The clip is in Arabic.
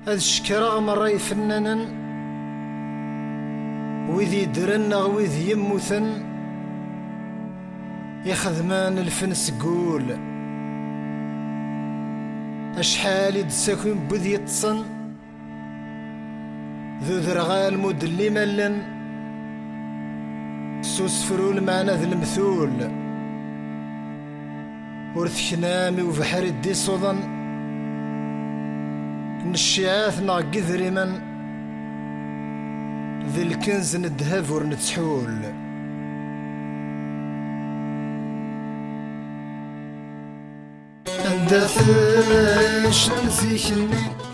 أذ شكرا مرة يفننا وذي درنا وذي يموثن يخدمان الفنس قول أشحال يدساكن بذي يتصن ذو ذرغال مدلي ملن سوس فرول معنا ذي المثول ورث كنامي وفحر الدي صوضن نشيعاث ناق قذري من ذي الكنز ندهف ورنتسحول أندثش نزيكني